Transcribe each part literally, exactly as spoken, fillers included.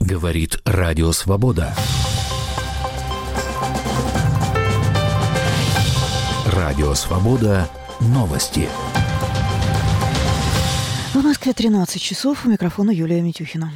Говорит Радио Свобода. Радио Свобода. Новости. В Москве тринадцать часов. У микрофона Юлия Митюхина.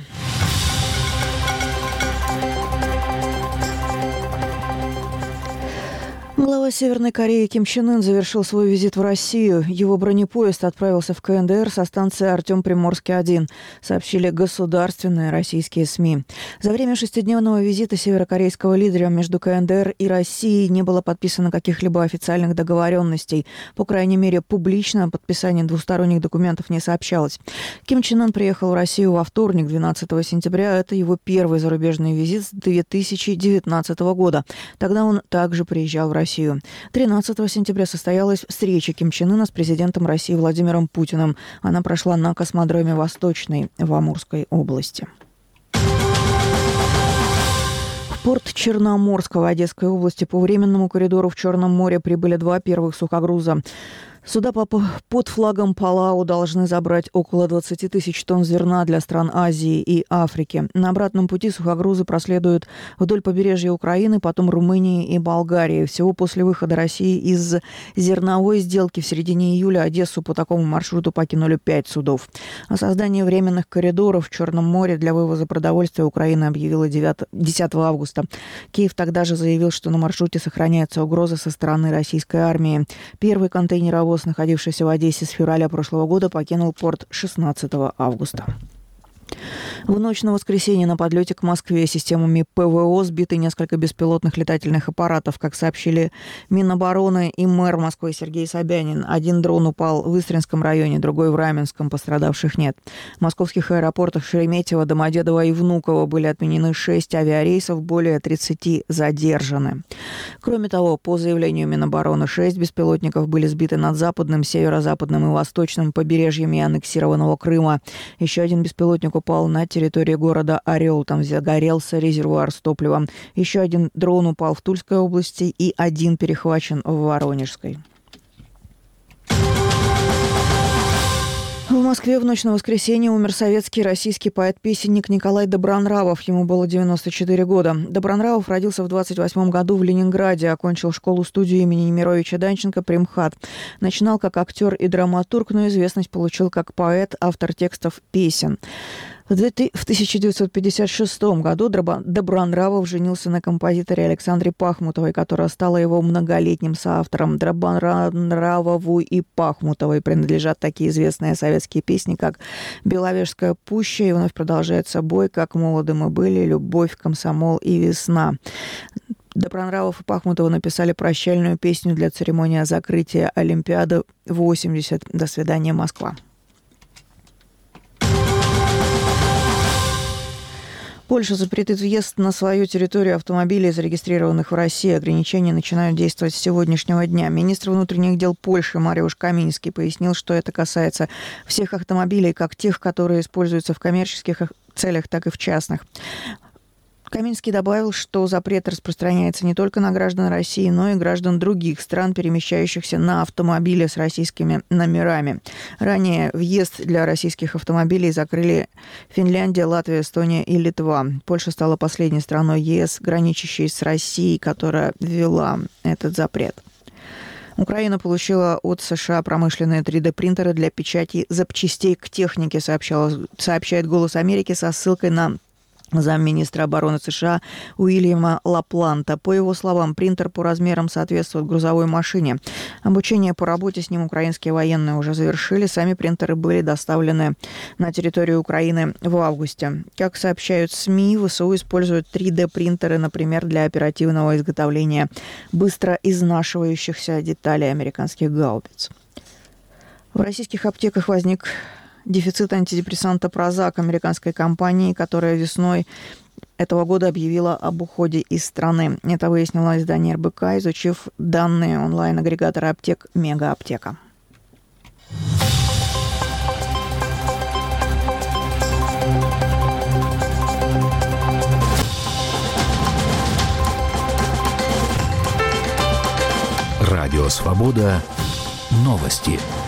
Глава Северной Кореи Ким Чен Ын завершил свой визит в Россию. Его бронепоезд отправился в ка эн дэ эр со станции Артем-Приморский один, сообщили государственные российские СМИ. За время шестидневного визита северокорейского лидера между ка эн дэ эр и Россией не было подписано каких-либо официальных договоренностей. По крайней мере, публично о подписании двусторонних документов не сообщалось. Ким Чен Ын приехал в Россию во вторник, двенадцатого сентября. Это его первый зарубежный визит с две тысячи девятнадцатого года. Тогда он также приезжал в Россию. тринадцатого сентября состоялась встреча Ким Чен Ына с президентом России Владимиром Путиным. Она прошла на космодроме Восточный в Амурской области. В порт Черноморского Одесской области по временному коридору в Черном море прибыли два первых сухогруза. Суда под флагом Палау должны забрать около двадцать тысяч тонн зерна для стран Азии и Африки. На обратном пути сухогрузы проследуют вдоль побережья Украины, потом Румынии и Болгарии. Всего после выхода России из зерновой сделки в середине июля Одессу по такому маршруту покинули пять судов. О создании временных коридоров в Черном море для вывоза продовольствия Украина объявила десятого августа. Киев тогда же заявил, что на маршруте сохраняется угроза со стороны российской армии. Первый контейнеровоз, находившийся в Одессе с февраля прошлого года, покинул порт шестнадцатого августа. В ночь на воскресенье на подлете к Москве системами пэ вэ о сбиты несколько беспилотных летательных аппаратов. Как сообщили Минобороны и мэр Москвы Сергей Собянин, один дрон упал в Истринском районе, другой в Раменском. Пострадавших нет. В московских аэропортах Шереметьево, Домодедово и Внуково были отменены шесть авиарейсов, более тридцати задержаны. Кроме того, по заявлению Минобороны, шесть беспилотников были сбиты над западным, северо-западным и восточным побережьями аннексированного Крыма. Еще один беспилотник упал на территории города Орел. Там загорелся резервуар с топливом. Еще один дрон упал в Тульской области и один перехвачен в Воронежской. В Москве в ночь на воскресенье умер советский российский поэт-песенник Николай Добронравов. Ему было девяносто четыре года. Добронравов родился в двадцать восьмом году в Ленинграде. Окончил школу-студию имени Немировича Данченко при МХАТ. Начинал как актер и драматург, но известность получил как поэт, автор текстов песен. В тысяча девятьсот пятьдесят шестом году Добронравов женился на композиторе Александре Пахмутовой, которая стала его многолетним соавтором. Добронравову и Пахмутовой принадлежат такие известные советские песни, как «Беловежская пуща» и вновь продолжается «Бой», «Как молоды мы были», «Любовь», «Комсомол» и «Весна». Добронравов и Пахмутова написали прощальную песню для церемонии закрытия Олимпиады восемьдесят. До свидания, Москва. Польша запретит въезд на свою территорию автомобилей, зарегистрированных в России. Ограничения начинают действовать с сегодняшнего дня. Министр внутренних дел Польши Мариуш Каминский пояснил, что это касается всех автомобилей, как тех, которые используются в коммерческих целях, так и в частных. Каминский добавил, что запрет распространяется не только на граждан России, но и граждан других стран, перемещающихся на автомобиле с российскими номерами. Ранее въезд для российских автомобилей закрыли Финляндия, Латвия, Эстония и Литва. Польша стала последней страной е эс, граничащей с Россией, которая ввела этот запрет. Украина получила от США промышленные три дэ-принтеры для печати запчастей к технике, сообщала, сообщает «Голос Америки» со ссылкой на замминистра обороны США Уильяма Лапланта. По его словам, принтер по размерам соответствует грузовой машине. Обучение по работе с ним украинские военные уже завершили. Сами принтеры были доставлены на территорию Украины в августе. Как сообщают СМИ, ВСУ используют три дэ-принтеры, например, для оперативного изготовления быстро изнашивающихся деталей американских гаубиц. В российских аптеках возник дефицит антидепрессанта Прозак американской компании, которая весной этого года объявила об уходе из страны. Это выяснило издание эр бэ ка, изучив данные онлайн-агрегатора аптек «Мега-аптека». Радио «Свобода». Новости.